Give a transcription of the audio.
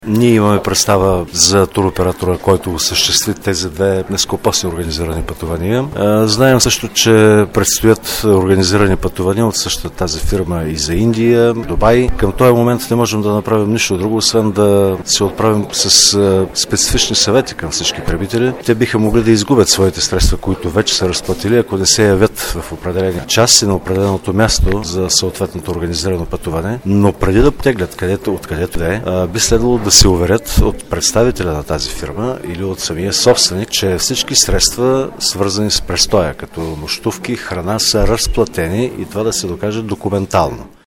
Ние имаме представа за туроператора, който осъществи тези две нескопосни организирани пътувания. Знаем също, че предстоят организирани пътувания от същата тази фирма и за Индия, Дубай. Към този момент не можем да направим нищо друго, освен да се отправим с специфични съвети към всички потребители. Те биха могли да изгубят своите средства, които вече са разплатили, ако не се явят в определени час и на определеното място за съответното организирано пътуване. Но преди да потеглят откъдето да е, би следвало да се уверят от представителя на тази фирма или от самия собственик, че всички средства, свързани с престоя, като нощувки, храна, са разплатени и това да се докаже документално.